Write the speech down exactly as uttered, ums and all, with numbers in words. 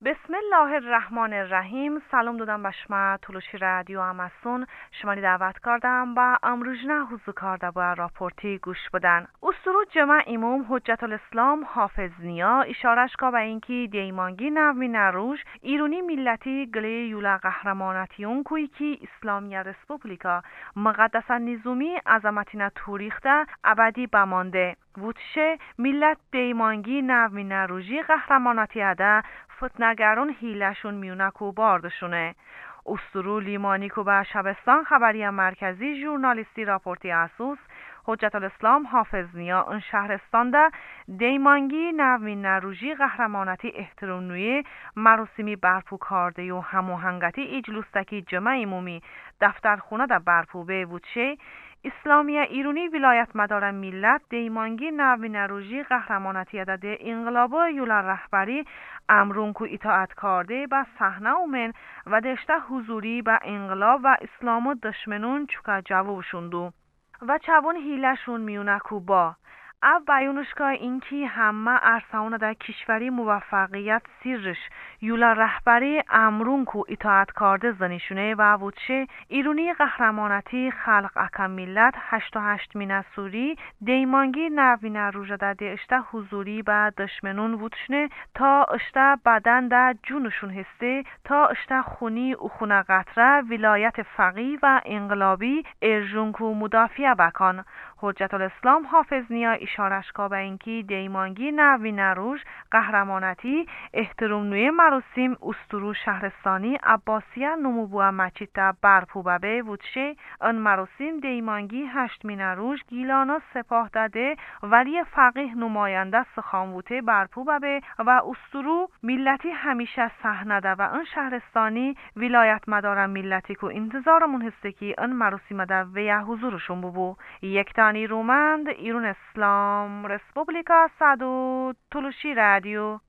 بسم الله الرحمن الرحیم. سلام دادم به شما تلوشی رادیو اماسون. شما دعوت کردم با امروزنه حضور کرده با راپورتی گوش بدن. اسطوره جمع امام حجت الاسلام حافظ نیا اشارش که به اینکه دیمانگی نوی نروژ ایرانی ملتی گلی یولا قهرمانتیون کوی که اسلامی رسپوبلیکا مقدس نظامی عظمتینا توریخته ابدی بمانده. وودشه ملت دیمانگی نوی نروژی قهرماناتی اده فتنگرون هیلشون میونکو باردشونه. اسطورو لیمانی که به شبستان خبری مرکزی ژورنالیستی راپورتی اسوس حجت الاسلام حافظ نیا ان شهرستان ده دیمانگی نوی نروژی قهرمانتی احترام نوی مراسمی برپو کرده و هماهنگتی اجلوستکی جمع عمومی دفتر خونه ده برپو به بودشه. اسلامی ایرانی ولایت مدار ملت دیمانگی نوی نروژی قهرمانتی ده انقلاب یولا رهبری امرون کو اطاعت کرده با صحنه اومن و دشته حضوری با انقلاب و اسلام و دشمنون چوکا جوابشوندو و چوون هیلشون میونکو با او بیانش که اینکی همه ارساونه در کشوری موفقیت سیرش یولا رهبری امرون کو اطاعت کرده زنیشونه و وودشه ایرونی قهرمانتی خلق اکم ملت هشت و هشت مینه سوری دیمانگی نوی نروژه در اشته حضوری با دشمنون وودشنه تا اشته بدن در جونشون هسته تا اشته خونی و خونه قطره ولایت فقی و انقلابی ارجون کو مدافع بکن. حجت الاسلام حافظ نیا اشارش که به اینکه دیمانگی نوی نروژ قهرمانتی احترام نوی مراسم اسطورو شهرستانی عباسیه نموبوه مچیتا برپو به وودشه ان مراسم دیمانگی هشت می نروژ گیلانا سپاه داده ولی فقیه نماینده سخانوته برپو به و اسطورو ملتی همیشه صحنه ده و ان شهرستانی ولایت مدار ملتی که انتظارمون هسته که ان مراسم ده و حضورشون ببو. یک تانی رومند ایرون اسلام رسپوبلیکا صدو تلوشی رادیو.